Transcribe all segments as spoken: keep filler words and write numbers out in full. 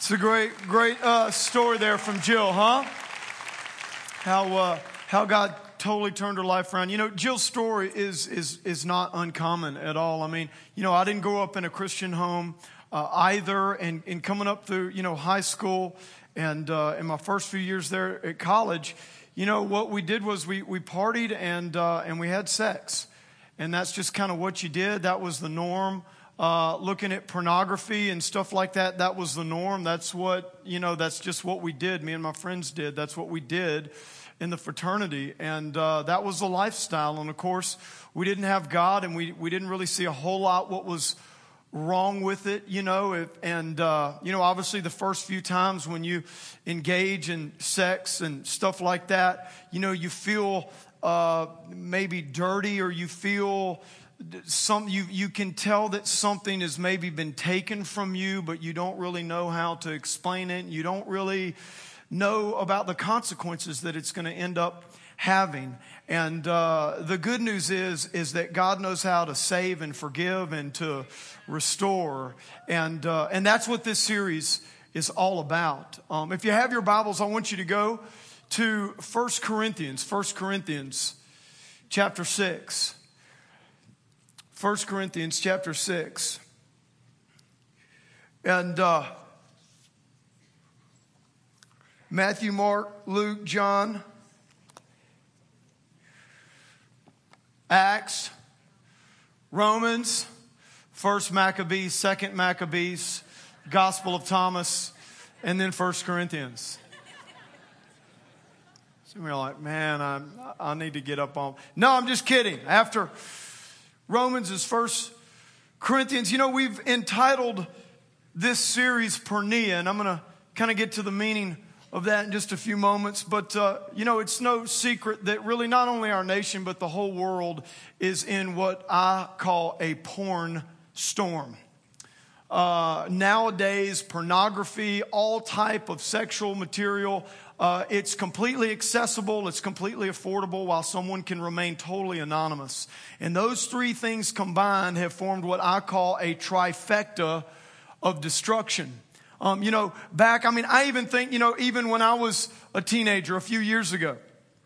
It's a great, great uh, story there from Jill, huh? How uh, how God totally turned her life around. You know, Jill's story is is is not uncommon at all. I mean, you know, I didn't grow up in a Christian home uh, either, and, and coming up through you know high school and uh, in my first few years there at college, you know, what we did was we we partied and uh, and we had sex, and that's just kind of what you did. That was the norm. Uh, looking at pornography and stuff like that, that was the norm. That's what, you know, that's just what we did. Me and my friends did. That's what we did in the fraternity. And uh, that was the lifestyle. And, of course, we didn't have God, and we, we didn't really see a whole lot what was wrong with it, you know. If, and, uh, you know, obviously the first few times when you engage in sex and stuff like that, you know, you feel uh, maybe dirty, or you feel... Some you you can tell that something has maybe been taken from you, but you don't really know how to explain it. You don't really know about the consequences that it's going to end up having. And uh, the good news is is that God knows how to save and forgive and to restore, and uh, and that's what this series is all about. Um, if you have your Bibles, I want you to go to First Corinthians, First Corinthians, chapter six. First Corinthians chapter six. And uh, Matthew, Mark, Luke, John, Acts, Romans, First Maccabees, Second Maccabees, Gospel of Thomas, and then First Corinthians. Some of you are like, man, I I need to get up on. No, I'm just kidding. After Romans is First Corinthians. You know, we've entitled this series Porneia, and I'm going to kind of get to the meaning of that in just a few moments. But, uh, you know, it's no secret that really not only our nation, but the whole world is in what I call a porn storm. Uh, nowadays, pornography, all type of sexual material, Uh, it's completely accessible, it's completely affordable, while someone can remain totally anonymous. And those three things combined have formed what I call a trifecta of destruction. Um, you know, back, I mean, I even think, you know, even when I was a teenager a few years ago.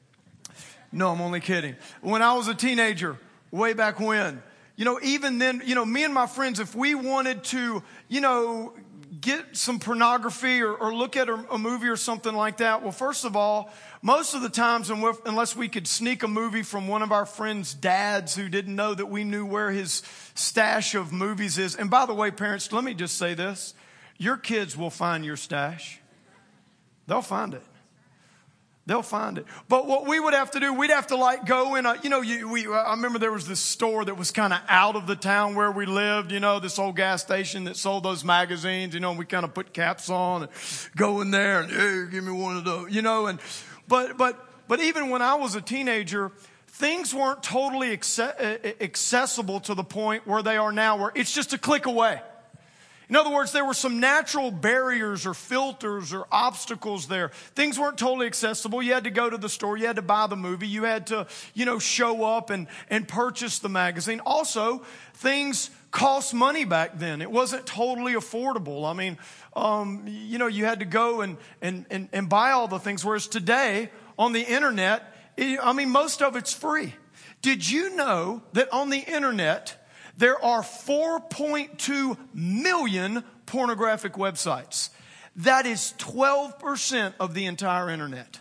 No, I'm only kidding. When I was a teenager, way back when, you know, even then, you know, me and my friends, if we wanted to, you know, get some pornography or, or look at a, a movie or something like that. Well, first of all, most of the times, unless we could sneak a movie from one of our friends' dads who didn't know that we knew where his stash of movies is. And by the way, parents, let me just say this. Your kids will find your stash. They'll find it. They'll find it. But what we would have to do, we'd have to like go in a, you know, you, we, I remember there was this store that was kind of out of the town where we lived, you know, this old gas station that sold those magazines, you know, and we kind of put caps on and go in there and, hey, give me one of those, you know, and, but, but, but even when I was a teenager, things weren't totally accessible to the point where they are now, where it's just a click away. In other words, there were some natural barriers or filters or obstacles there. Things weren't totally accessible. You had to go to the store. You had to buy the movie. You had to, you know, show up and, and purchase the magazine. Also, things cost money back then. It wasn't totally affordable. I mean, um, you know, you had to go and, and, and, and buy all the things. Whereas today, on the internet, it, I mean, most of it's free. Did you know that on the internet, there are four point two million pornographic websites? That is twelve percent of the entire internet.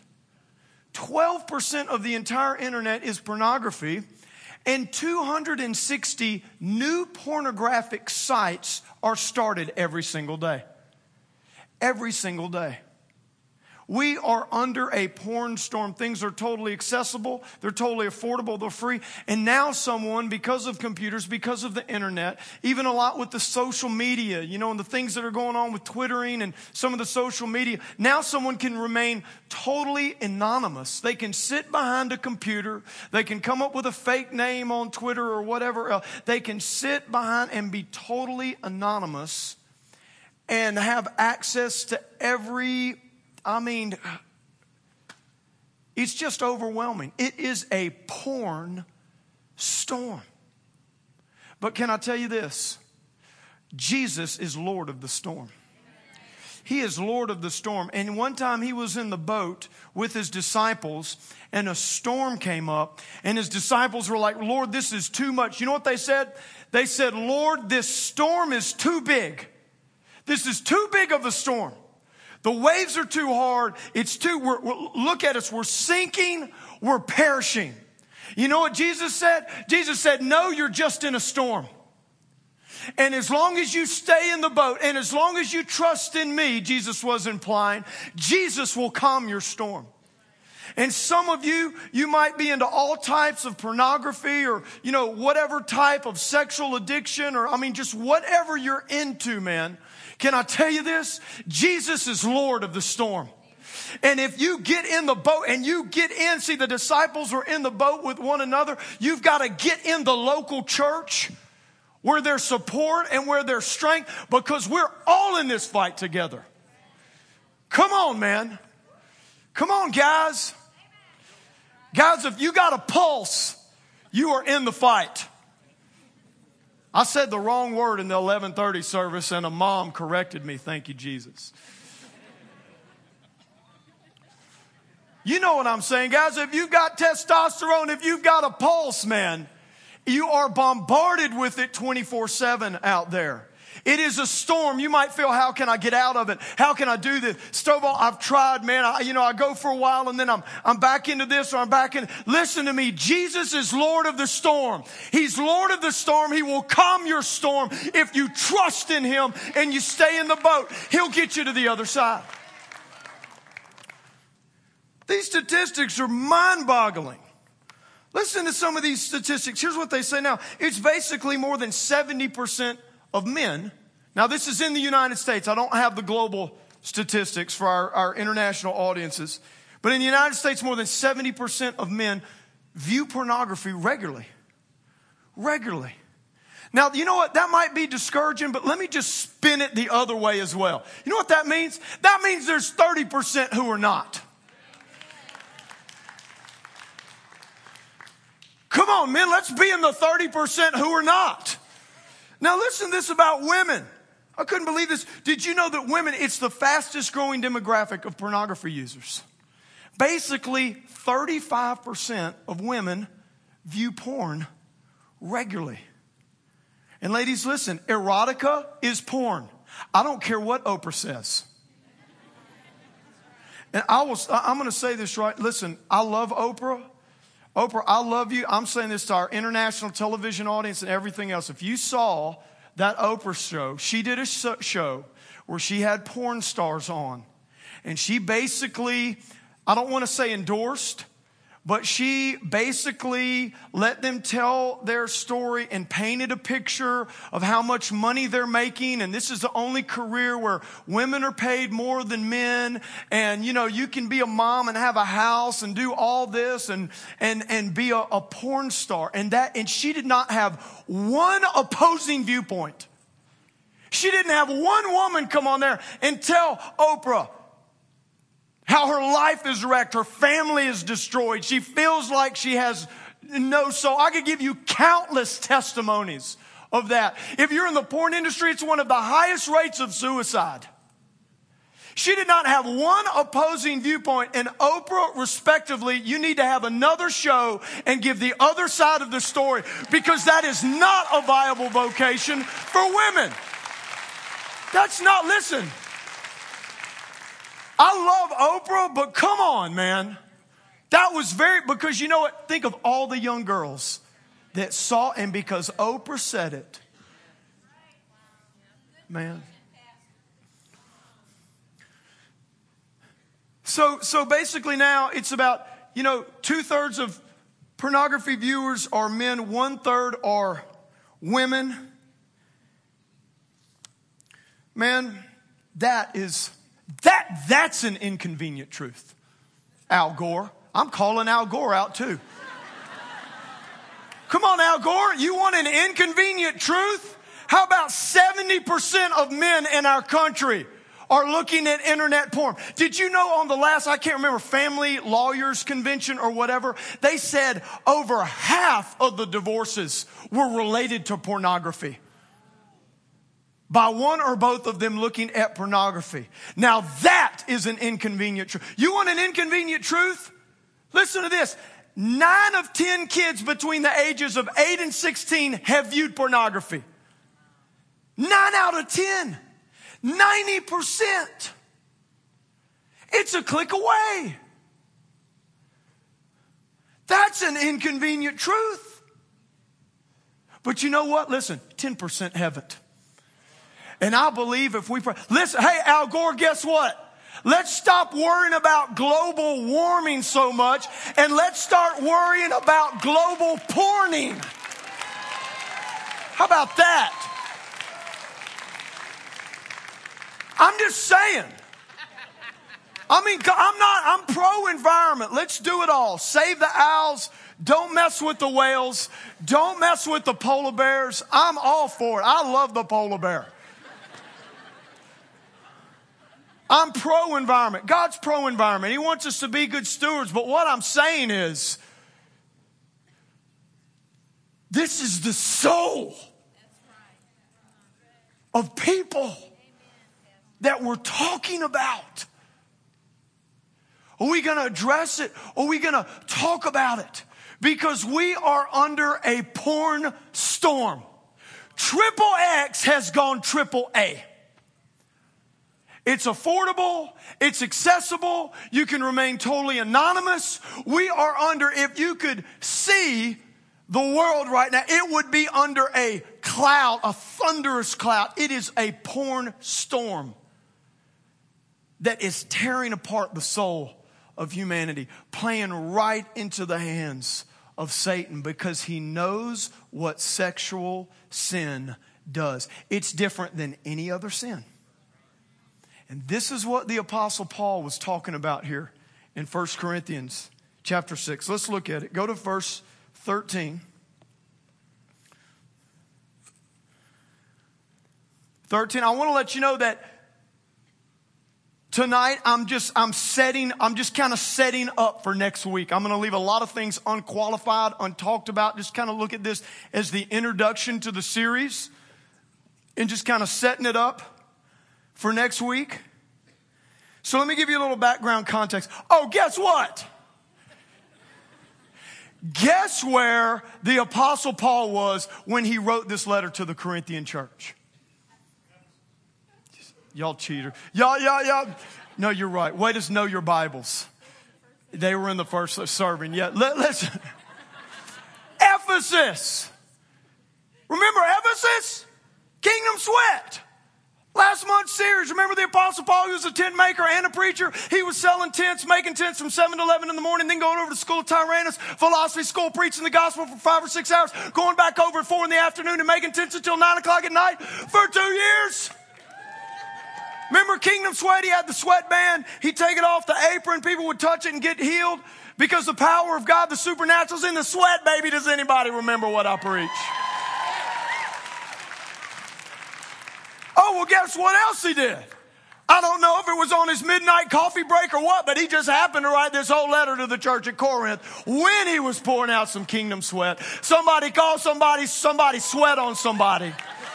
twelve percent of the entire internet is pornography, and two hundred sixty new pornographic sites are started every single day. Every single day. We are under a porn storm. Things are totally accessible. They're totally affordable. They're free. And now someone, because of computers, because of the internet, even a lot with the social media, you know, and the things that are going on with Twittering and some of the social media, now someone can remain totally anonymous. They can sit behind a computer. They can come up with a fake name on Twitter or whatever else. They can sit behind and be totally anonymous and have access to every I mean, it's just overwhelming. It is a porn storm. But can I tell you this? Jesus is Lord of the storm. He is Lord of the storm. And one time he was in the boat with his disciples, and a storm came up, and his disciples were like, Lord, this is too much. You know what they said? They said, Lord, this storm is too big. This is too big of a storm. The waves are too hard. It's too, we're, we're, look at us. We're sinking. We're perishing. You know what Jesus said? Jesus said, no, you're just in a storm. And as long as you stay in the boat and as long as you trust in me, Jesus was implying, Jesus will calm your storm. And some of you, you might be into all types of pornography or, you know, whatever type of sexual addiction or, I mean, just whatever you're into, man. Can I tell you this? Jesus is Lord of the storm. And if you get in the boat and you get in, see, the disciples were in the boat with one another. You've got to get in the local church where there's support and where there's strength, because we're all in this fight together. Come on, man. Come on, guys. Guys, if you got a pulse, you are in the fight. I said the wrong word in the eleven thirty service, and a mom corrected me. Thank you, Jesus. You know what I'm saying, guys. If you've got testosterone, if you've got a pulse, man, you are bombarded with it twenty-four seven out there. It is a storm. You might feel, how can I get out of it? How can I do this? Stovall, I've tried, man. I, you know, I go for a while and then I'm, I'm back into this or I'm back in. Listen to me. Jesus is Lord of the storm. He's Lord of the storm. He will calm your storm. If you trust in him and you stay in the boat, he'll get you to the other side. These statistics are mind-boggling. Listen to some of these statistics. Here's what they say now. It's basically more than seventy percent of men. Now, this is in the United States. I don't have the global statistics for our, our international audiences. But in the United States, more than seventy percent of men view pornography regularly. Regularly. Now, you know what? That might be discouraging, but let me just spin it the other way as well. You know what that means? That means there's thirty percent who are not. Come on, men, let's be in the thirty percent who are not. Now listen to this about women. I couldn't believe this. Did you know that women, it's the fastest growing demographic of pornography users? Basically, thirty-five percent of women view porn regularly. And ladies, listen, erotica is porn. I don't care what Oprah says. And I was, I'm going to say this right. Listen, I love Oprah. Oprah, I love you. I'm saying this to our international television audience and everything else. If you saw that Oprah show, she did a show where she had porn stars on. And she basically, I don't want to say endorsed, but she basically let them tell their story and painted a picture of how much money they're making. And this is the only career where women are paid more than men. And, you know, you can be a mom and have a house and do all this and, and, and be a, a porn star. And that, and she did not have one opposing viewpoint. She didn't have one woman come on there and tell Oprah how her life is wrecked, her family is destroyed. She feels like she has no soul. I could give you countless testimonies of that. If you're in the porn industry, it's one of the highest rates of suicide. She did not have one opposing viewpoint. And Oprah, respectively, you need to have another show and give the other side of the story, because that is not a viable vocation for women. That's not, listen. I love Oprah, but come on, man. That was very, because you know what? Think of all the young girls that saw, and because Oprah said it, man. So, so basically now it's about, you know, two thirds of pornography viewers are men, one third are women. Man, that is... That, that's an inconvenient truth. Al Gore. I'm calling Al Gore out too. Come on, Al Gore. You want an inconvenient truth? How about seventy percent of men in our country are looking at internet porn? Did you know on the last, I can't remember, Family Lawyers Convention or whatever, they said over half of the divorces were related to pornography. by one or both of them looking at pornography. Now that is an inconvenient truth. You want an inconvenient truth? Listen to this. Nine of ten kids between the ages of eight and sixteen have viewed pornography. Nine out of ten. ninety percent. It's a click away. That's an inconvenient truth. But you know what? Listen, ten percent haven't. And I believe if we pray, listen, hey, Al Gore, guess what? Let's stop worrying about global warming so much and let's start worrying about global porning. How about that? I'm just saying. I mean, I'm not, I'm pro-environment. Let's do it all. Save the owls. Don't mess with the whales. Don't mess with the polar bears. I'm all for it. I love the polar bear. I'm pro-environment. God's pro-environment. He wants us to be good stewards. But what I'm saying is, this is the soul of people that we're talking about. Are we going to address it? Or are we going to talk about it? Because we are under a porn storm. Triple X has gone triple A. It's affordable. It's accessible. You can remain totally anonymous. We are under, if you could see the world right now, it would be under a cloud, a thunderous cloud. It is a porn storm that is tearing apart the soul of humanity, playing right into the hands of Satan because he knows what sexual sin does. It's different than any other sin. And this is what the Apostle Paul was talking about here in First Corinthians chapter six. Let's look at it. Go to verse thirteen. thirteen, I want to let you know that tonight I'm just, I'm setting, I'm just kind of setting up for next week. I'm going to leave a lot of things unqualified, untalked about. Just kind of look at this as the introduction to the series and just kind of setting it up for next week. So let me give you a little background context. Oh, guess what? Guess where the Apostle Paul was when he wrote this letter to the Corinthian church? Y'all cheater. Y'all, y'all, y'all. No, you're right. Way to know your Bibles. They were in the first serving. Yeah, let, listen. Ephesus. Remember Ephesus? Kingdom Sweat. Last month's series, remember the Apostle Paul? He was a tent maker and a preacher. He was selling tents, making tents from seven to eleven in the morning, then going over to the school of Tyrannus, philosophy school, preaching the gospel for five or six hours, going back over at four in the afternoon and making tents until nine o'clock at night for two years. Remember Kingdom Sweat? He had the sweatband. He'd take it off the apron. People would touch it and get healed because the power of God, the supernatural's in the sweat, baby. Does anybody remember what I preach? Oh, well, guess what else he did? I don't know if it was on his midnight coffee break or what, but he just happened to write this whole letter to the church at Corinth when he was pouring out some kingdom sweat. Somebody call somebody, somebody sweat on somebody.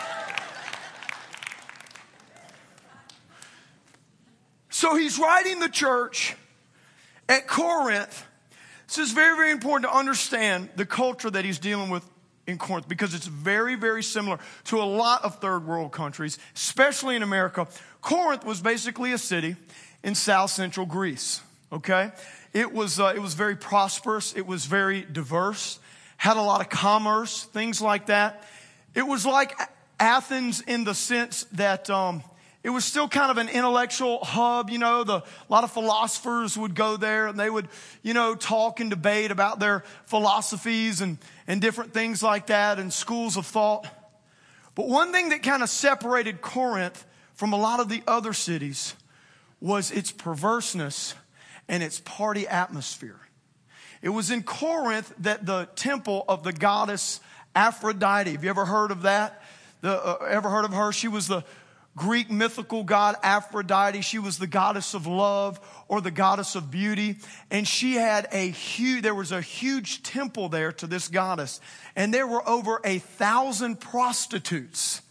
So he's writing the church at Corinth. This is very, very important to understand the culture that he's dealing with in Corinth because it's very, very similar to a lot of third world countries, especially in America. Corinth was basically a city in south central Greece, okay? It was, uh, it was very prosperous. It was very diverse, had a lot of commerce, things like that. It was like Athens in the sense that um, it was still kind of an intellectual hub, you know. The, a lot of philosophers would go there and they would, you know, talk and debate about their philosophies and, and different things like that and schools of thought. But one thing that kind of separated Corinth from a lot of the other cities was its perverseness and its party atmosphere. It was in Corinth that the temple of the goddess Aphrodite, have you ever heard of that? The, uh, ever heard of her? She was the Greek mythical god Aphrodite. She was the goddess of love or the goddess of beauty. And she had a huge, there was a huge temple there to this goddess. And there were over a thousand prostitutes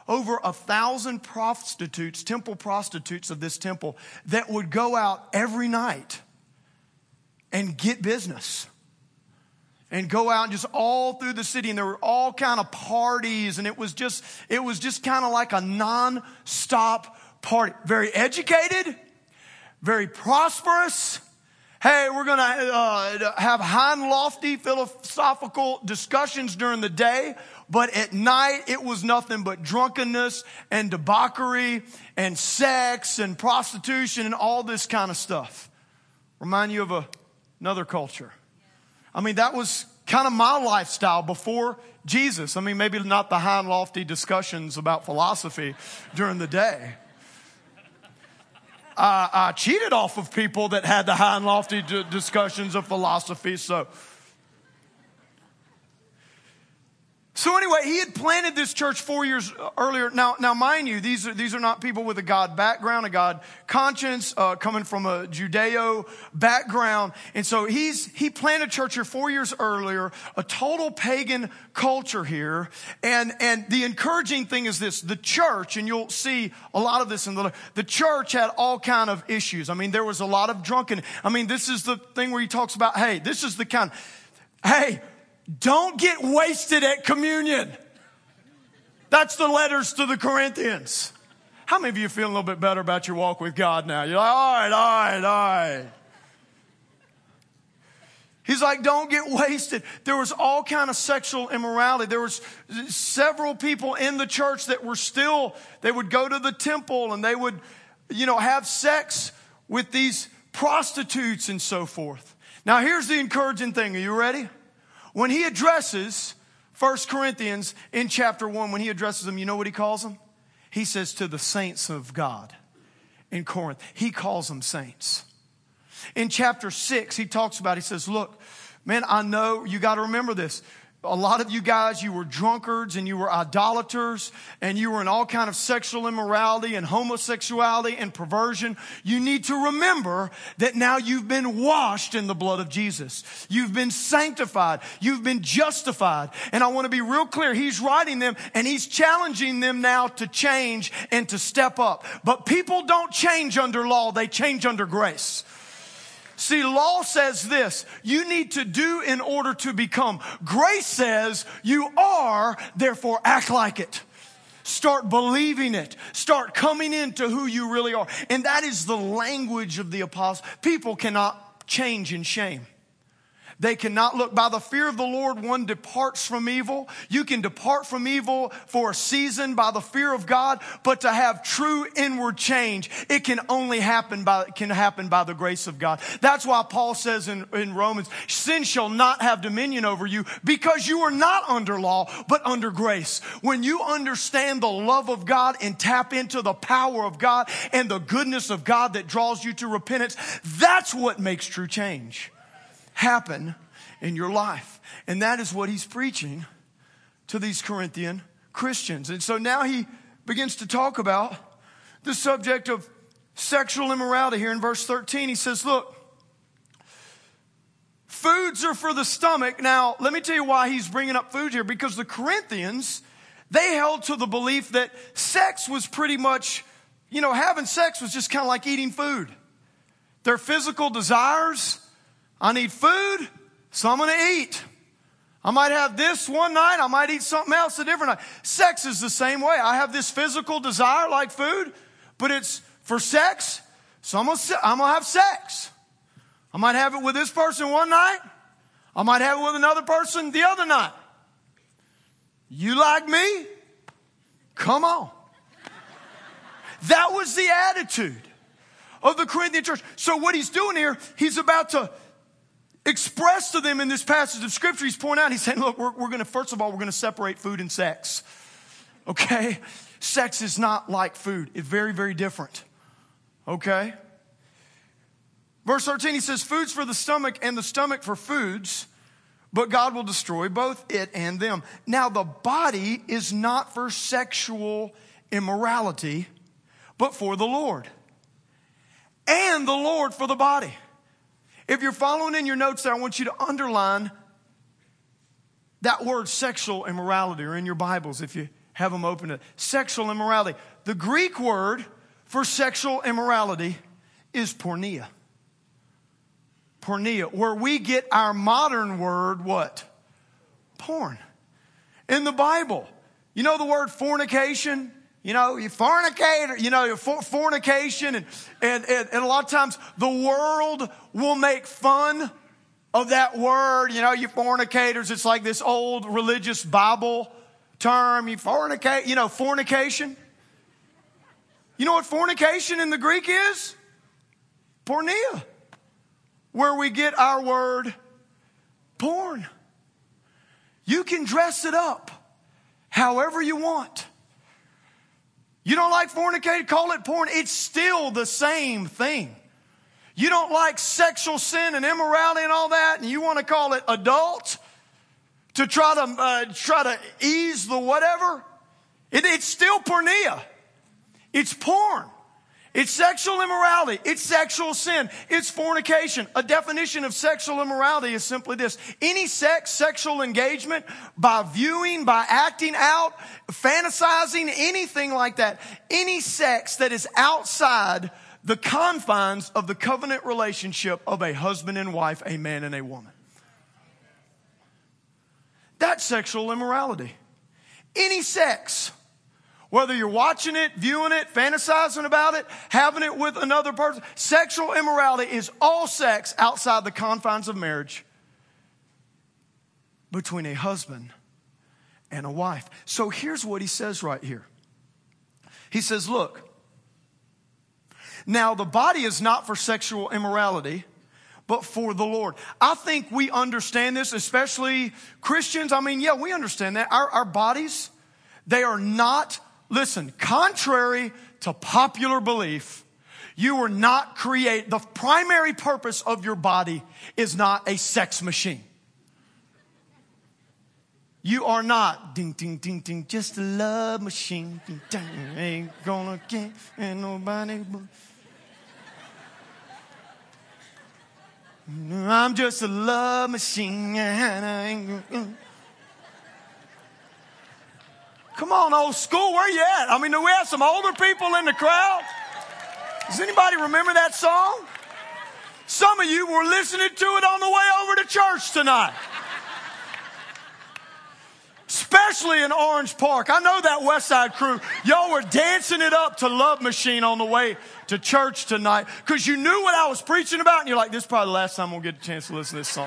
over a thousand prostitutes, temple prostitutes of this temple, that would go out every night and get business. And go out just all through the city, and there were all kind of parties, and it was just, it was just kind of like a non-stop party. Very educated, very prosperous. Hey, we're going to uh, have high and lofty philosophical discussions during the day, but at night it was nothing but drunkenness and debauchery and sex and prostitution and all this kind of stuff. Remind you of a, another culture. I mean, that was kind of my lifestyle before Jesus. I mean, maybe not the high and lofty discussions about philosophy during the day. Uh, I cheated off of people that had the high and lofty d- discussions of philosophy, so... So anyway, he had planted this church four years earlier. Now, now, mind you, these are these are not people with a God background, a God conscience, uh, coming from a Judeo background. And so he's he planted a church here four years earlier, a total pagan culture here. And and the encouraging thing is this: the church, and you'll see a lot of this in the the church had all kind of issues. I mean, there was a lot of drunken. I mean, this is the thing where he talks about, hey, this is the kind. Hey. Don't get wasted at communion. That's the letters to the Corinthians. How many of you feel a little bit better about your walk with God now? You're like, all right, all right, all right. He's like, don't get wasted. There was all kind of sexual immorality. There was several people in the church that were still, they would go to the temple and they would, you know, have sex with these prostitutes and so forth. Now, here's the encouraging thing. Are you ready? When he addresses First Corinthians in chapter one, when he addresses them, you know what he calls them? He says to the saints of God in Corinth. He calls them saints. In chapter six, he talks about, he says, look, man, I know you got to remember this. A lot of you guys, you were drunkards and you were idolaters and you were in all kind of sexual immorality and homosexuality and perversion. You need to remember that now you've been washed in the blood of Jesus. You've been sanctified. You've been justified. And I want to be real clear. He's writing them and he's challenging them now to change and to step up. But people don't change under law. They change under grace. See, law says this, you need to do in order to become. Grace says you are, therefore act like it. Start believing it. Start coming into who you really are. And that is the language of the apostle. People cannot change in shame. They cannot look. By the fear of the Lord, one departs from evil. You can depart from evil for a season by the fear of God, but to have true inward change, it can only happen by, can happen by the grace of God. That's why Paul says in, in Romans, sin shall not have dominion over you because you are not under law, but under grace. When you understand the love of God and tap into the power of God and the goodness of God that draws you to repentance, that's what makes true change happen in your life. And that is what he's preaching to these Corinthian Christians. And so now he begins to talk about the subject of sexual immorality here in verse thirteen. He says, look, foods are for the stomach. Now, let me tell you why he's bringing up food here. Because the Corinthians, they held to the belief that sex was pretty much, you know, having sex was just kind of like eating food. Their physical desires, I need food, so I'm going to eat. I might have this one night. I might eat something else a different night. Sex is the same way. I have this physical desire like food, but it's for sex, so I'm going to, I'm going to have sex. I might have it with this person one night. I might have it with another person the other night. You like me? Come on. That was the attitude of the Corinthian church. So what he's doing here, he's about to express to them in this passage of scripture, he's pointing out, he's saying, look, we're, we're going to, first of all, we're going to separate food and sex. Okay? Sex is not like food. It's very, very different. Okay? Verse thirteen, he says, food's for the stomach and the stomach for foods, but God will destroy both it and them. Now, the body is not for sexual immorality, but for the Lord. And the Lord for the body. If you're following in your notes there, I want you to underline that word sexual immorality, or in your Bibles if you have them open to sexual immorality. The Greek word for sexual immorality is porneia. Porneia, where we get our modern word, what? Porn. In the Bible, you know the word fornication? You know, you fornicate, you know, for, fornication, and, and, and, and a lot of times the world will make fun of that word. You know, you fornicators, it's like this old religious Bible term. You fornicate, you know, fornication. You know what fornication in the Greek is? Porneia, where we get our word porn. You can dress it up however you want. You don't like fornicating, call it porn. It's still the same thing. You don't like sexual sin and immorality and all that, and you want to call it adult to try to uh, try to ease the whatever. It, it's still porneia. It's porn. It's sexual immorality. It's sexual sin. It's fornication. A definition of sexual immorality is simply this: any sex, sexual engagement by viewing, by acting out, fantasizing, anything like that. Any sex that is outside the confines of the covenant relationship of a husband and wife, a man and a woman. That's sexual immorality. Any sex. Whether you're watching it, viewing it, fantasizing about it, having it with another person. Sexual immorality is all sex outside the confines of marriage between a husband and a wife. So here's what he says right here. He says, look, now the body is not for sexual immorality, but for the Lord. I think we understand this, especially Christians. I mean, yeah, we understand that. Our, our bodies, they are not... Listen, contrary to popular belief, you were not created. The primary purpose of your body is not a sex machine. You are not, ding, ding, ding, ding, just a love machine. Ding, ding, ain't gonna get and nobody. I'm just a love machine. And I ain't. Come on, old school, where you at? I mean, do we have some older people in the crowd? Does anybody remember that song? Some of you were listening to it on the way over to church tonight. Especially in Orange Park. I know that West Side crew. Y'all were dancing it up to Love Machine on the way to church tonight because you knew what I was preaching about, and you're like, this is probably the last time we'll get a chance to listen to this song.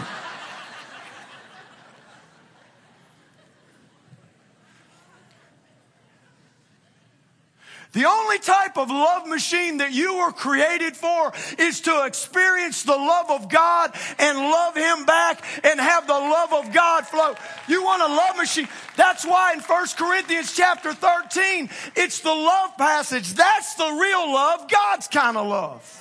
The only type of love machine that you were created for is to experience the love of God and love Him back and have the love of God flow. You want a love machine. That's why in First Corinthians chapter thirteen, it's the love passage. That's the real love, God's kind of love.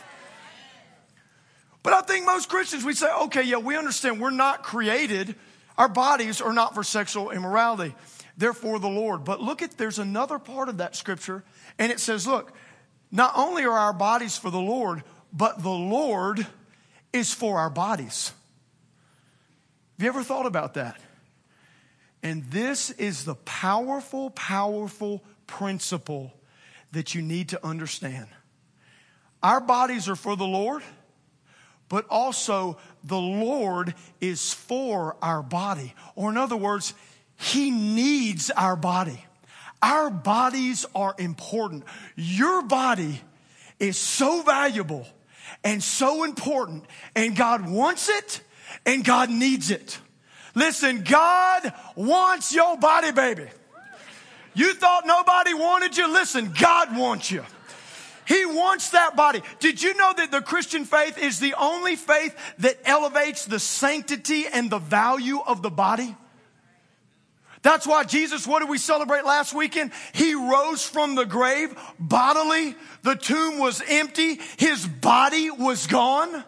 But I think most Christians, we say, okay, yeah, we understand we're not created. Our bodies are not for sexual immorality. They're for the Lord. But look at, there's another part of that scripture. And it says, look, not only are our bodies for the Lord, but the Lord is for our bodies. Have you ever thought about that? And this is the powerful, powerful principle that you need to understand. Our bodies are for the Lord, but also the Lord is for our body. Or in other words, He needs our body. Our bodies are important. Your body is so valuable and so important, and God wants it and God needs it. Listen, God wants your body, baby. You thought nobody wanted you? Listen, God wants you. He wants that body. Did you know that the Christian faith is the only faith that elevates the sanctity and the value of the body? That's why Jesus, what did we celebrate last weekend? He rose from the grave bodily. The tomb was empty. His body was gone.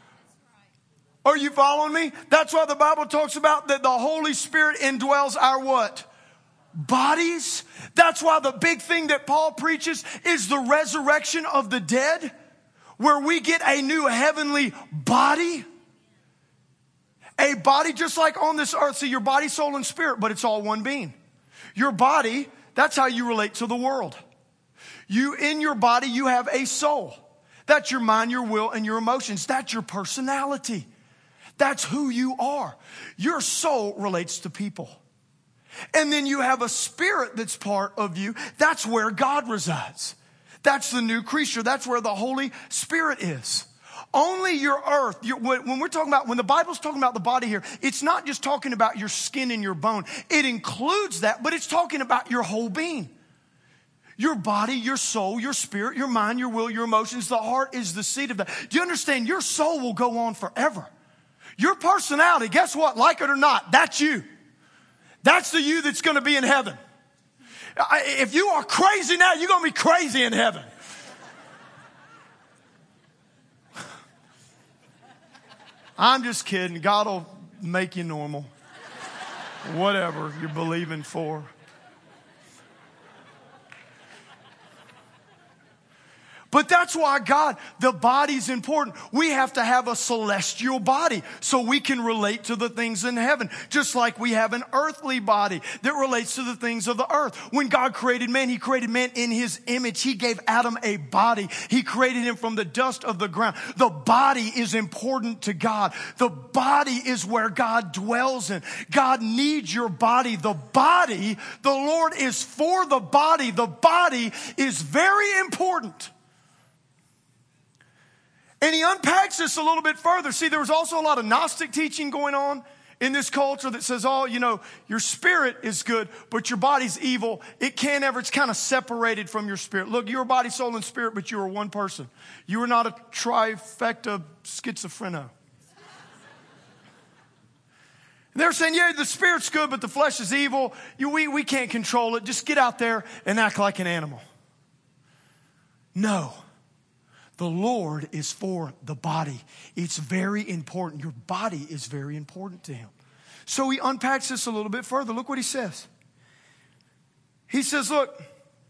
Are you following me? That's why the Bible talks about that the Holy Spirit indwells our what? Bodies. That's why the big thing that Paul preaches is the resurrection of the dead, where we get a new heavenly body. A body just like on this earth. See, your body, soul, and spirit, but it's all one being. Your body, that's how you relate to the world. You, in your body, you have a soul. That's your mind, your will, and your emotions. That's your personality. That's who you are. Your soul relates to people. And then you have a spirit that's part of you. That's where God resides. That's the new creature. That's where the Holy Spirit is. Only your earth, your, when we're talking about, when the Bible's talking about the body here, it's not just talking about your skin and your bone. It includes that, but it's talking about your whole being. Your body, your soul, your spirit, your mind, your will, your emotions. The heart is the seat of that. Do you understand? Your soul will go on forever. Your personality, guess what? Like it or not, that's you. That's the you that's going to be in heaven. If you are crazy now, you're going to be crazy in heaven. I'm just kidding. God will make you normal. Whatever you're believing for. But that's why God, the body's important. We have to have a celestial body so we can relate to the things in heaven. Just like we have an earthly body that relates to the things of the earth. When God created man, He created man in His image. He gave Adam a body. He created him from the dust of the ground. The body is important to God. The body is where God dwells in. God needs your body. The body, the Lord is for the body. The body is very important. And he unpacks this a little bit further. See, there was also a lot of Gnostic teaching going on in this culture that says, oh, you know, your spirit is good, but your body's evil. It can't ever, it's kind of separated from your spirit. Look, you're body, soul, and spirit, but you are one person. You are not a trifecta schizophreno. They're saying, yeah, the spirit's good, but the flesh is evil. You, we, we can't control it. Just get out there and act like an animal. No. The Lord is for the body. It's very important. Your body is very important to Him. So he unpacks this a little bit further. Look what he says. He says, look.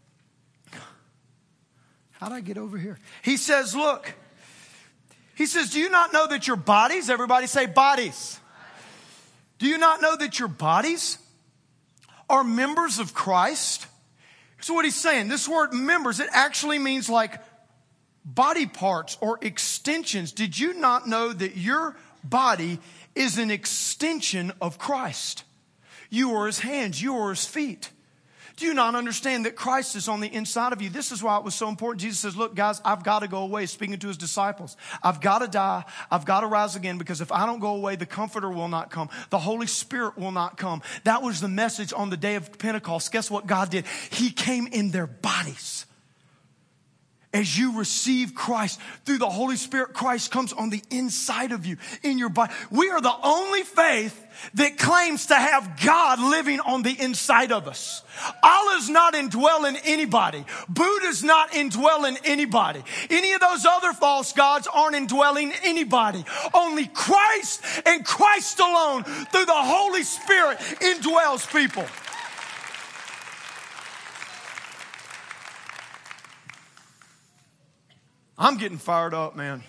How did I get over here? He says, look. He says, do you not know that your bodies, everybody say bodies. Do you not know that your bodies are members of Christ? So what he's saying, this word members, it actually means like body parts or extensions. Did you not know that your body is an extension of Christ? You are His hands. You are His feet. Do you not understand that Christ is on the inside of you? This is why it was so important. Jesus says, look, guys, I've got to go away, speaking to His disciples. I've got to die. I've got to rise again, because if I don't go away, the Comforter will not come. The Holy Spirit will not come. That was the message on the day of Pentecost. Guess what God did? He came in their bodies. As you receive Christ through the Holy Spirit, Christ comes on the inside of you, in your body. We are the only faith that claims to have God living on the inside of us. Allah's not indwelling anybody. Buddha's not indwelling anybody. Any of those other false gods aren't indwelling anybody. Only Christ and Christ alone through the Holy Spirit indwells people. I'm getting fired up, man.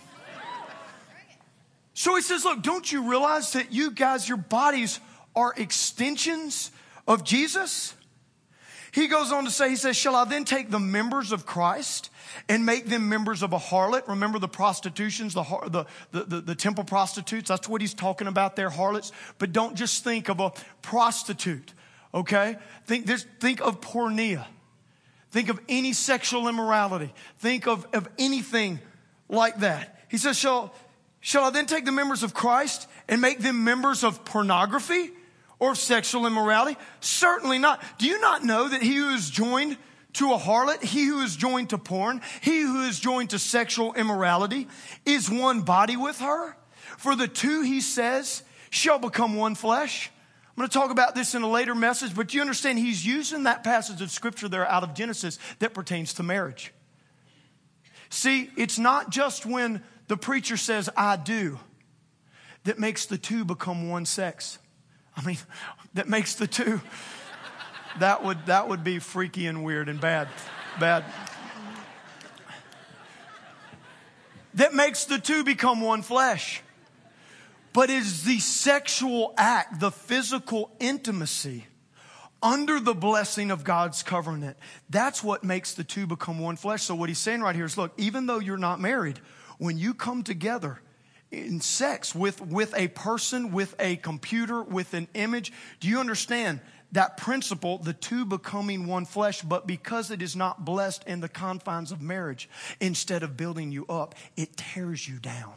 So he says, look, don't you realize that you guys, your bodies are extensions of Jesus? He goes on to say, he says, shall I then take the members of Christ and make them members of a harlot? Remember the prostitutions, the, the, the, the, the temple prostitutes? That's what he's talking about there, harlots. But don't just think of a prostitute, okay? Think, this, think of porneia. Think of any sexual immorality. Think of, of anything like that. He says, shall, shall I then take the members of Christ and make them members of pornography or of sexual immorality? Certainly not. Do you not know that he who is joined to a harlot, he who is joined to porn, he who is joined to sexual immorality is one body with her? For the two, he says, shall become one flesh. I'm going to talk about this in a later message, but you understand he's using that passage of scripture there out of Genesis that pertains to marriage. See, it's not just when the preacher says, I do, that makes the two become one sex. I mean, that makes the two. That would, that would be freaky and weird and bad. Bad. That makes the two become one flesh. But is the sexual act, the physical intimacy, under the blessing of God's covenant. That's what makes the two become one flesh. So what he's saying right here is, look, even though you're not married, when you come together in sex with, with a person, with a computer, with an image, do you understand that principle, the two becoming one flesh? But because it is not blessed in the confines of marriage, instead of building you up, it tears you down.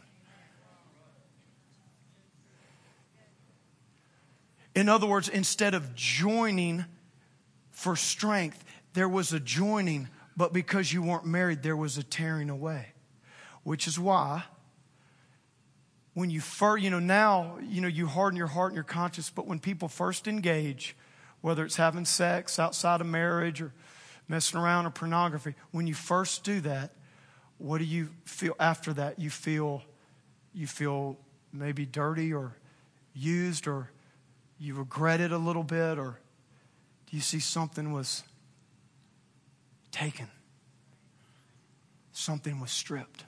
In other words, instead of joining for strength, there was a joining, but because you weren't married, there was a tearing away. Which is why, when you first, you know, now, you know, you harden your heart and your conscience, but when people first engage, whether it's having sex outside of marriage or messing around or pornography, when you first do that, what do you feel after that? You feel, you feel maybe dirty or used, or you regret it a little bit, or do you see something was taken? Something was stripped.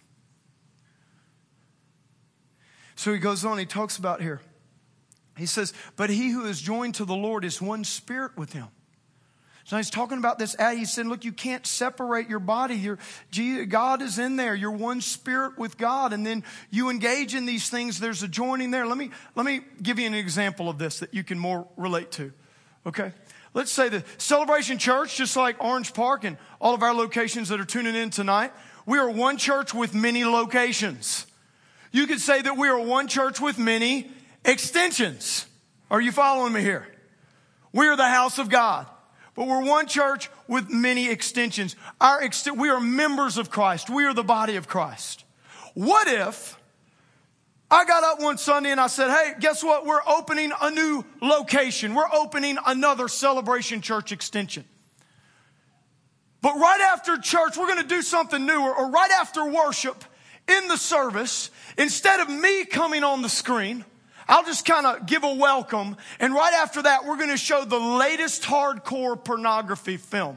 So he goes on, he talks about here. He says, but he who is joined to the Lord is one spirit with him. So he's talking about this. He said, look, you can't separate your body. Your, God is in there. You're one spirit with God. And then you engage in these things. There's a joining there. Let me, let me give you an example of this that you can more relate to. Okay? Let's say the Celebration Church, just like Orange Park and all of our locations that are tuning in tonight, we are one church with many locations. You could say that we are one church with many extensions. Are you following me here? We are the house of God. But we're one church with many extensions. Our ext- we are members of Christ. We are the body of Christ. What if I got up one Sunday and I said, hey, guess what? We're opening a new location. We're opening another Celebration Church extension. But right after church, we're going to do something new. Or, or right after worship in the service, instead of me coming on the screen, I'll just kind of give a welcome. And right after that, we're going to show the latest hardcore pornography film.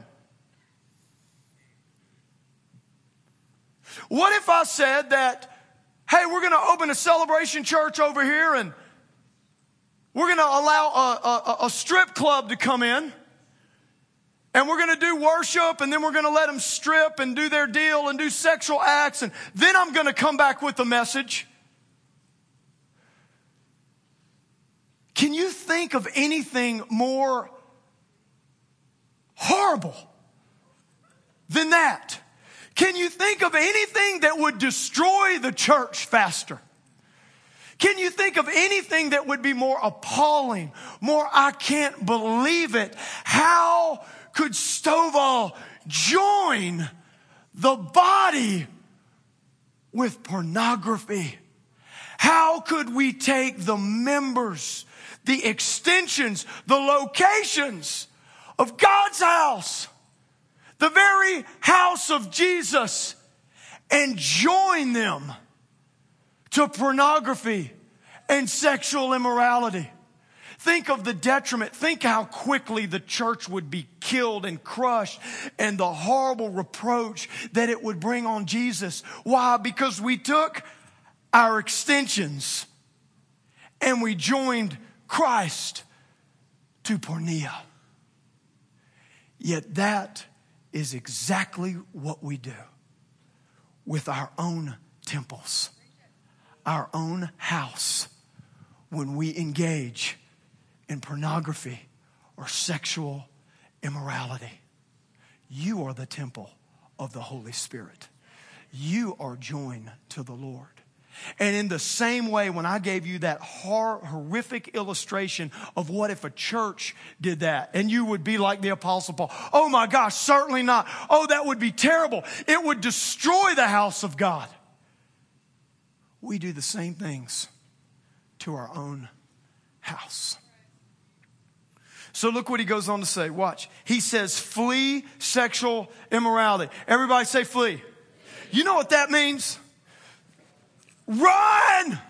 What if I said that, hey, we're going to open a Celebration Church over here and we're going to allow a, a, a strip club to come in and we're going to do worship and then we're going to let them strip and do their deal and do sexual acts, and then I'm going to come back with a message. Can you think of anything more horrible than that? Can you think of anything that would destroy the church faster? Can you think of anything that would be more appalling, more I can't believe it? How could Stovall join the body with pornography? How could we take the members, the extensions, the locations of God's house, the very house of Jesus, and join them to pornography and sexual immorality? Think of the detriment. Think how quickly the church would be killed and crushed, and the horrible reproach that it would bring on Jesus. Why? Because we took our extensions and we joined Christ to porneia. Yet that is exactly what we do with our own temples, our own house, when we engage in pornography or sexual immorality. You are the temple of the Holy Spirit. You are joined to the Lord. And in the same way, when I gave you that hor- horrific illustration of what if a church did that, and you would be like the Apostle Paul, oh my gosh, certainly not. Oh, that would be terrible. It would destroy the house of God. We do the same things to our own house. So look what he goes on to say. Watch. He says, flee sexual immorality. Everybody say flee. You know what that means? Run!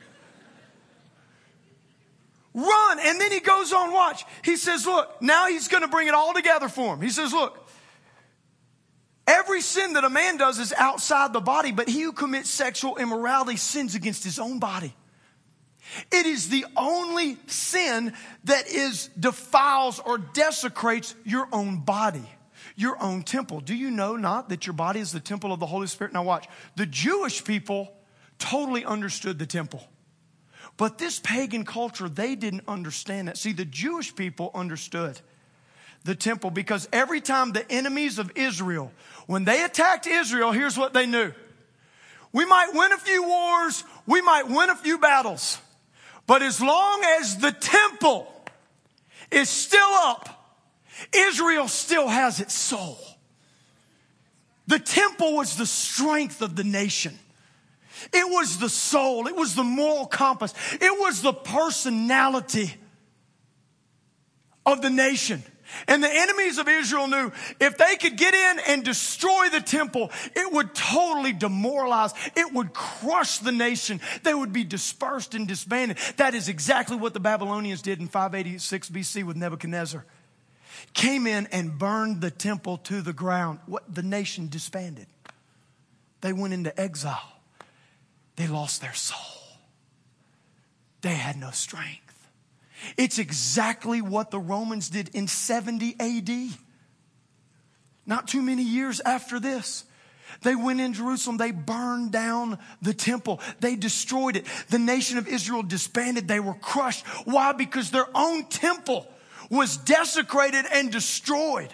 Run. And then he goes on, watch. He says, look, now he's going to bring it all together for him. He says, look, every sin that a man does is outside the body, but he who commits sexual immorality sins against his own body. It is the only sin that is defiles or desecrates your own body, your own temple. Do you know not that your body is the temple of the Holy Spirit? Now watch. The Jewish people totally understood the temple. But this pagan culture, they didn't understand it. See, the Jewish people understood the temple because every time the enemies of Israel, when they attacked Israel, here's what they knew. We might win a few wars, we might win a few battles, but as long as the temple is still up, Israel still has its soul. The temple was the strength of the nation. It was the soul. It was the moral compass. It was the personality of the nation. And the enemies of Israel knew if they could get in and destroy the temple, it would totally demoralize. It would crush the nation. They would be dispersed and disbanded. That is exactly what the Babylonians did in five eighty-six B C with Nebuchadnezzar. Came in and burned the temple to the ground. What? The nation disbanded. They went into exile. They lost their soul. They had no strength. It's exactly what the Romans did in seventy A D. Not too many years after this. They went in Jerusalem. They burned down the temple. They destroyed it. The nation of Israel disbanded. They were crushed. Why? Because their own temple was desecrated and destroyed.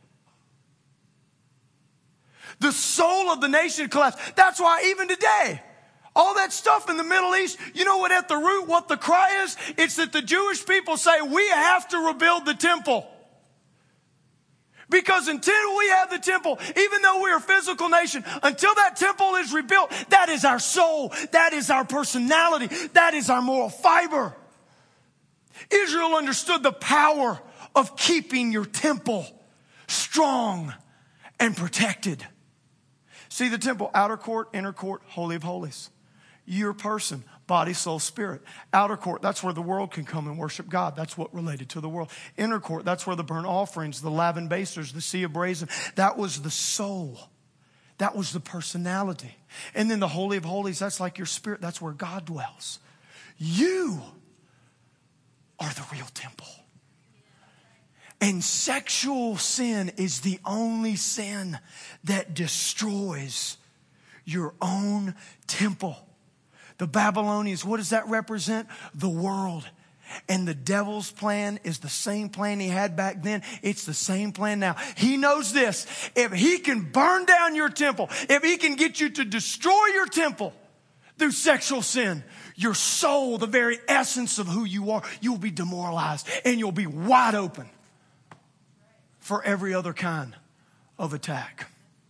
The soul of the nation collapsed. That's why even today, all that stuff in the Middle East, you know what at the root, what the cry is? It's that the Jewish people say, we have to rebuild the temple. Because until we have the temple, even though we're a physical nation, until that temple is rebuilt, that is our soul. That is our personality. That is our moral fiber. Israel understood the power of keeping your temple strong and protected. See the temple, outer court, inner court, holy of holies. Your person, body, soul, spirit. Outer court, that's where the world can come and worship God. That's what related to the world. Inner court, that's where the burnt offerings, the laven basers, the sea of brazen. That was the soul. That was the personality. And then the holy of holies, that's like your spirit. That's where God dwells. You are the real temple. And sexual sin is the only sin that destroys your own temple. The Babylonians, what does that represent? The world. And the devil's plan is the same plan he had back then. It's the same plan now. He knows this. If he can burn down your temple, if he can get you to destroy your temple through sexual sin, your soul, the very essence of who you are, you'll be demoralized and you'll be wide open for every other kind of attack.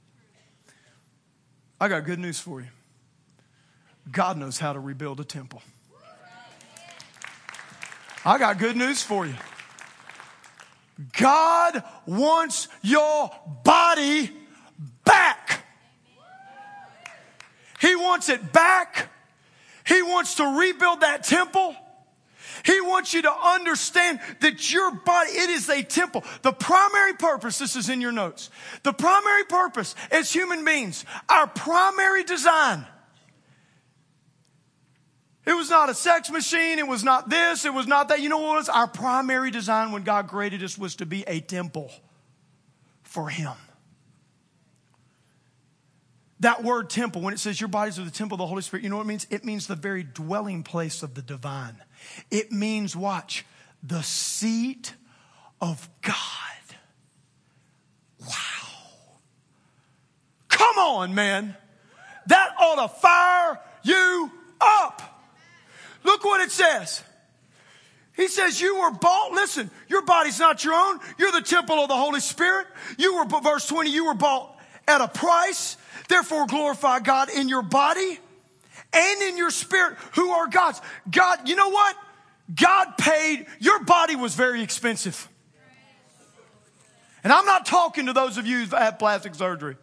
I got good news for you. God knows how to rebuild a temple. I got good news for you. God wants your body back. He wants it back. He wants to rebuild that temple. He wants you to understand that your body, it is a temple. The primary purpose, this is in your notes. The primary purpose as human beings, our primary design. It was not a sex machine. It was not this. It was not that. You know what it was? Our primary design when God created us was to be a temple for Him. That word temple, when it says your bodies are the temple of the Holy Spirit, you know what it means? It means the very dwelling place of the divine. It means, watch, the seat of God. Wow. Come on, man. That ought to fire you up. Look what it says. He says you were bought. Listen, your body's not your own. You're the temple of the Holy Spirit. You were, verse twenty, you were bought at a price. Therefore glorify God in your body and in your spirit who are God's. God, you know what? God paid. Your body was very expensive. And I'm not talking to those of you who've had plastic surgery.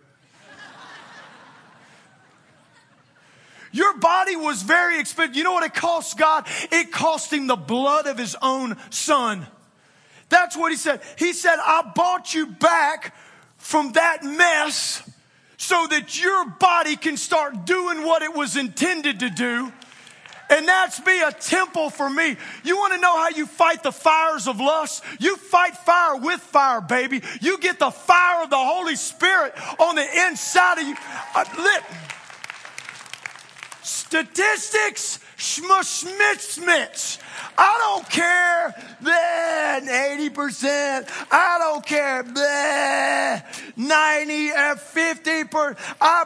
Your body was very expensive. You know what it cost God? It cost Him the blood of His own Son. That's what He said. He said, I bought you back from that mess so that your body can start doing what it was intended to do. And that's be a temple for me. You want to know how you fight the fires of lust? You fight fire with fire, baby. You get the fire of the Holy Spirit on the inside of you. Uh, lit. Statistics, schmitz. I don't care, bleh, eighty percent. I don't care, bleh, ninety or fifty percent. I,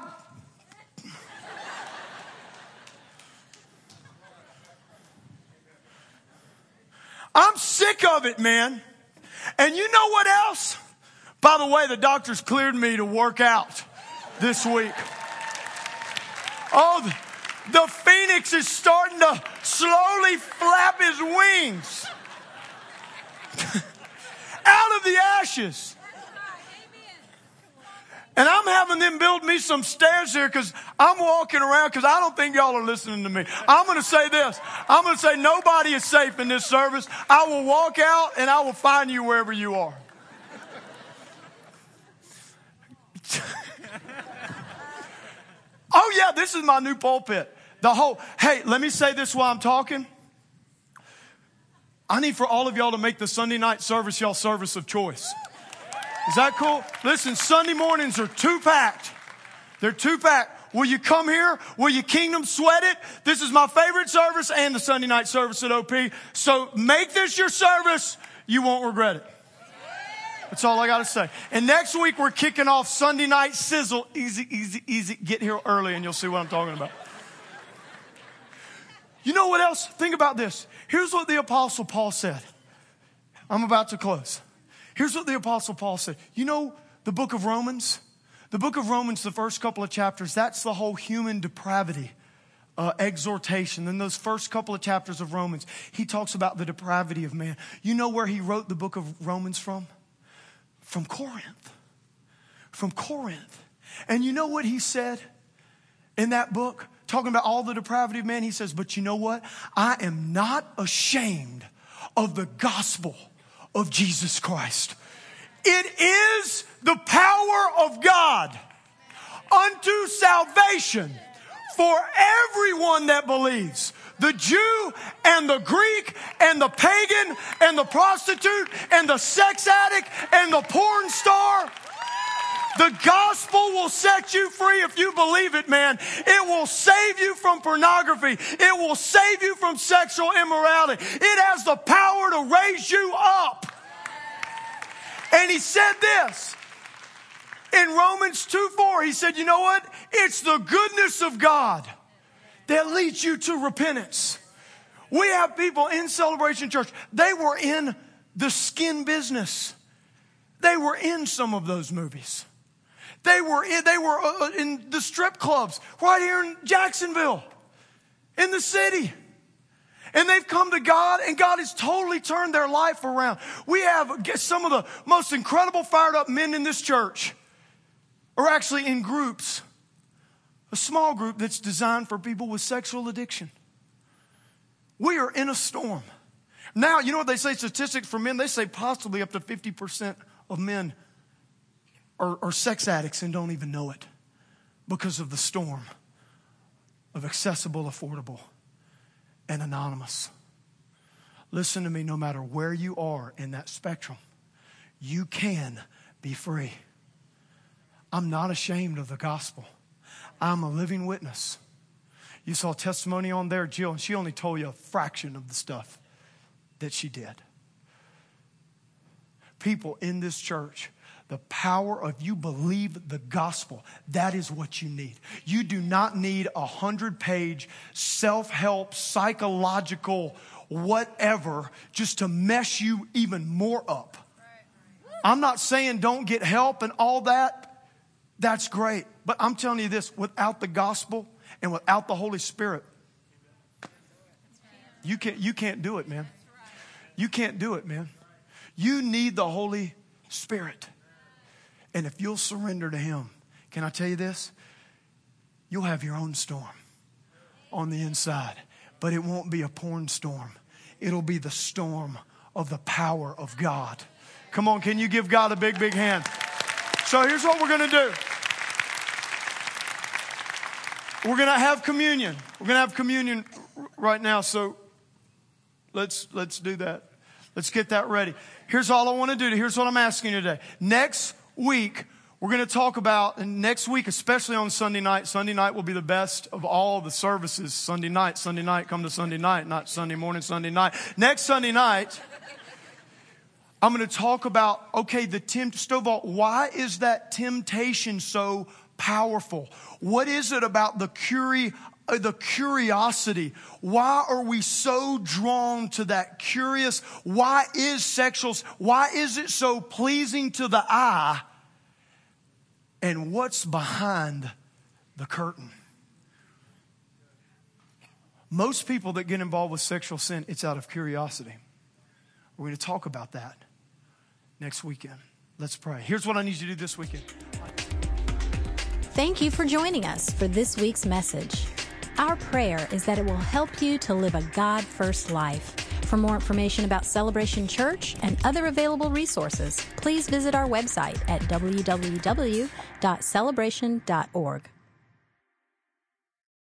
I'm sick of it, man. And you know what else? By the way, the doctors cleared me to work out this week. Oh, the, the phoenix is starting to slowly flap his wings out of the ashes. And I'm having them build me some stairs here because I'm walking around because I don't think y'all are listening to me. I'm going to say this. I'm going to say nobody is safe in this service. I will walk out and I will find you wherever you are. Oh, yeah, this is my new pulpit. The whole, hey, let me say this while I'm talking. I need for all of y'all to make the Sunday night service y'all service of choice. Is that cool? Listen, Sunday mornings are two packed. They're two packed. Will you come here? Will you kingdom sweat it? This is my favorite service and the Sunday night service at O P. So make this your service. You won't regret it. That's all I got to say. And next week we're kicking off Sunday night sizzle. Easy, easy, easy. Get here early and you'll see what I'm talking about. You know what else? Think about this. Here's what the Apostle Paul said. I'm about to close. Here's what the Apostle Paul said. You know the book of Romans? The book of Romans, the first couple of chapters, that's the whole human depravity uh, exhortation. Then those first couple of chapters of Romans, he talks about the depravity of man. You know where he wrote the book of Romans from? From Corinth. From Corinth. And you know what he said in that book? Talking about all the depravity of man, he says, but you know what? I am not ashamed of the gospel of Jesus Christ. It is the power of God unto salvation for everyone that believes. The Jew and the Greek and the pagan and the prostitute and the sex addict and the porn star. The gospel will set you free if you believe it, man. It will save you from pornography. It will save you from sexual immorality. It has the power to raise you up. And he said this in Romans two four. He said, you know what? It's the goodness of God that leads you to repentance. We have people in Celebration Church. They were in the skin business. They were in some of those movies. They were in, they were uh, in the strip clubs right here in Jacksonville, in the city. And they've come to God, and God has totally turned their life around. We have some of the most incredible fired up men in this church are actually in groups. A small group that's designed for people with sexual addiction. We are in a storm. Now, you know what they say, statistics for men? They say possibly up to fifty percent of men are, are sex addicts and don't even know it because of the storm of accessible, affordable, and anonymous. Listen to me, no matter where you are in that spectrum, you can be free. I'm not ashamed of the gospel. I'm a living witness. You saw testimony on there, Jill, and she only told you a fraction of the stuff that she did. People in this church, the power of you believe the gospel, that is what you need. You do not need a hundred-page self-help, psychological, whatever, just to mess you even more up. I'm not saying don't get help and all that. That's great. But I'm telling you this, without the gospel and without the Holy Spirit, you can't, you can't do it, man. You can't do it, man. You need the Holy Spirit. And if you'll surrender to Him, can I tell you this? You'll have your own storm on the inside. But it won't be a porn storm. It'll be the storm of the power of God. Come on, can you give God a big, big hand? So here's what we're going to do. We're going to have communion. We're going to have communion right now. So let's let's do that. Let's get that ready. Here's all I want to do. Here's what I'm asking you today. Next week, we're going to talk about, and next week, especially on Sunday night, Sunday night will be the best of all the services. Sunday night, Sunday night, come to Sunday night, not Sunday morning, Sunday night. Next Sunday night, I'm going to talk about, okay, the tempt, Stovall, why is that temptation so powerful? What is it about the curi, uh, the curiosity? Why are we so drawn to that curious? Why is sexual, why is it so pleasing to the eye? And what's behind the curtain? Most people that get involved with sexual sin, it's out of curiosity. We're going to talk about that next weekend. Let's pray. Here's what I need you to do this weekend. Thank you for joining us for this week's message. Our prayer is that it will help you to live a God-first life. For more information about Celebration Church and other available resources, please visit our website at w w w dot celebration dot org.